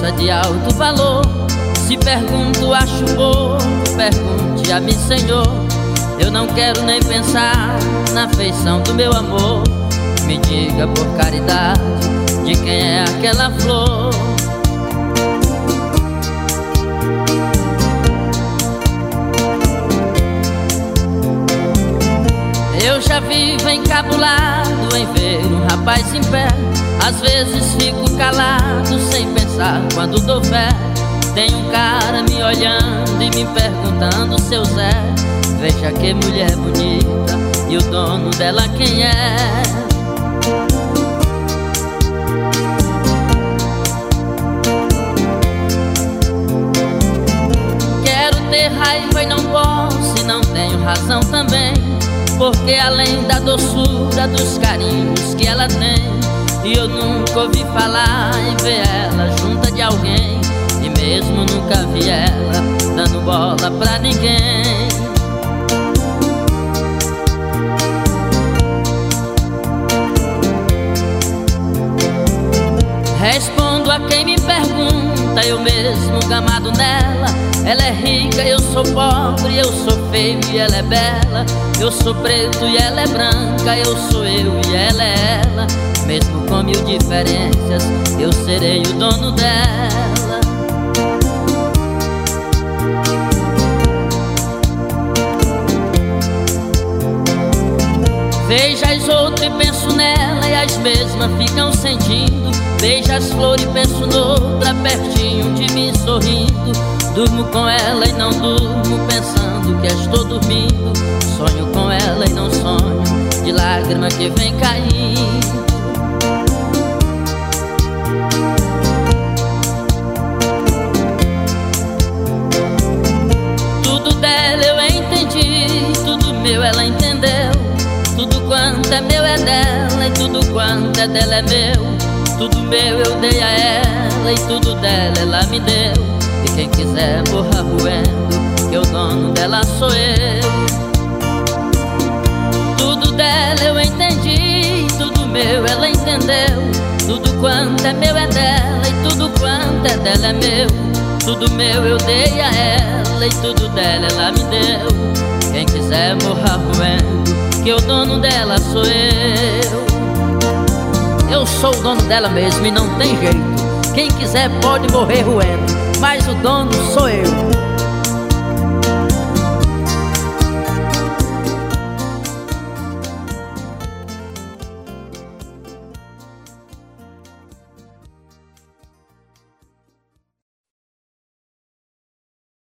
nada de alto valor. Se pergunto, acho pouco, pergunte a mim, Senhor. Eu não quero nem pensar na feição do meu amor. Me diga por caridade, de quem é aquela flor? Eu já vivo encabulado em ver um rapaz em pé. Às vezes fico calado sem pensar quando dou fé. Tem um cara me olhando e me perguntando: seu Zé, veja que mulher bonita, e o dono dela quem é? Quero ter raiva e não posso, e não tenho razão também, porque além da doçura dos carinhos que ela tem, e eu nunca ouvi falar em ver ela junta de alguém, e mesmo nunca vi ela dando bola pra ninguém. Respondo a quem me pergunta, eu mesmo gamado nela. Ela é rica, eu sou pobre, eu sou feio e ela é bela. Eu sou preto e ela é branca, eu sou eu e ela é ela. Mesmo com mil diferenças, eu serei o dono dela. Vejo as outras e penso nela, e as mesmas ficam sentindo. Vejo as flores e penso noutra, pertinho de mim sorrindo. Durmo com ela e não durmo, pensando que estou dormindo. Sonho com ela e não sonho, de lágrima que vem caindo. Tudo dela eu entendi, tudo meu ela entendeu. Tudo quanto é meu é dela, e tudo quanto é dela é meu. Tudo meu eu dei a ela, e tudo dela ela me deu. E quem quiser morra roendo, que o dono dela sou eu. Tudo dela eu entendi, tudo meu ela entendeu. Tudo quanto é meu é dela, e tudo quanto é dela é meu. Tudo meu eu dei a ela, e tudo dela ela me deu. Quem quiser morra roendo, que o dono dela sou eu. Eu sou o dono dela mesmo e não tem jeito. Quem quiser pode morrer roendo, mas o dono sou eu.